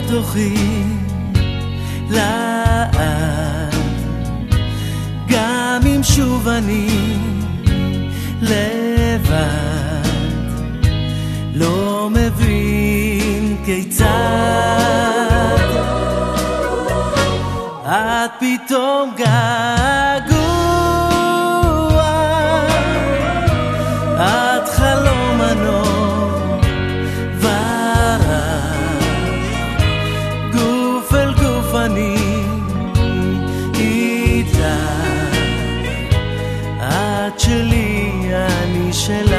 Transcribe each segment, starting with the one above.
תוכי לאט, גם אם שוב אני לבד, לא מבין כיצד את פתאום געגוע, את חלום ענור ורח, גוף אל גוף אני איתך, את שלי אני שלך,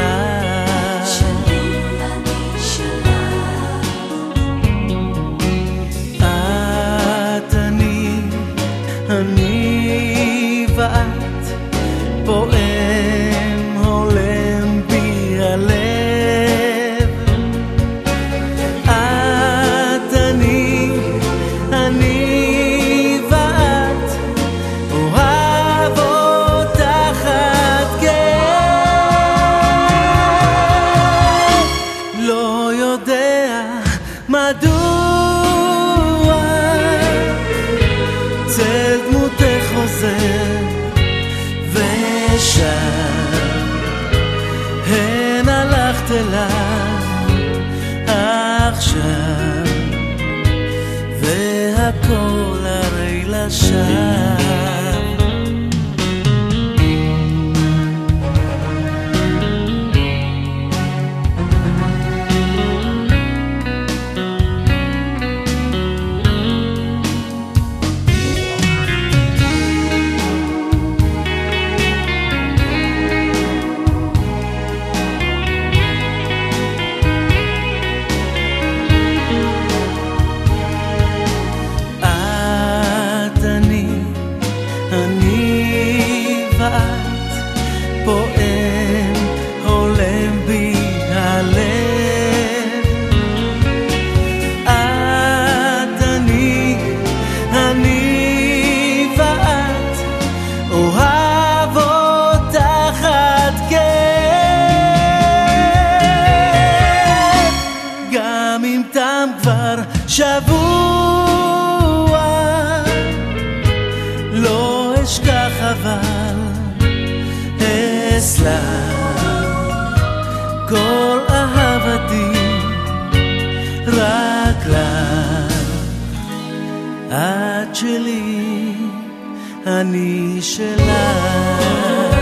אני ואת פועם הולם בי הלב, את אני ואת אוהב אותך עד כאב, לא יודע מדוע צל דמותך חוזר ושם, הן הלכת אליי עכשיו, והכל הרי לשווא. אני ואת פועם הולם בי הלב, את אני ואת אוהב אותך עד כאב, גם אם תם כבר שבוע לא אשכח אבל אסלח, כל אהבתי רק לך, את שלי אני שלך.